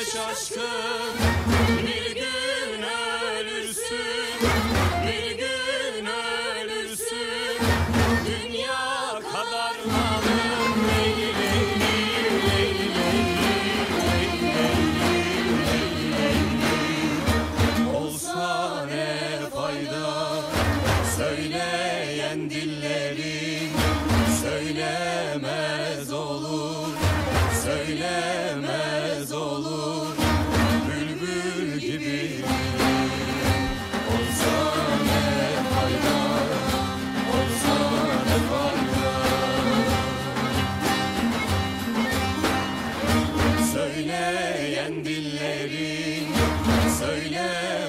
şaşkın. Bir gün ölürsün, bir gün ölürsün. Dünya kadar malım leyli leyli leyli leyli leyli leyli. Olsa ne fayda söyleyen dillerin, söylemez olur, söylemez olur bülbül gibi. Olsa ne fayda, olsa ne fayda. Söyleyen dillerin, söylemez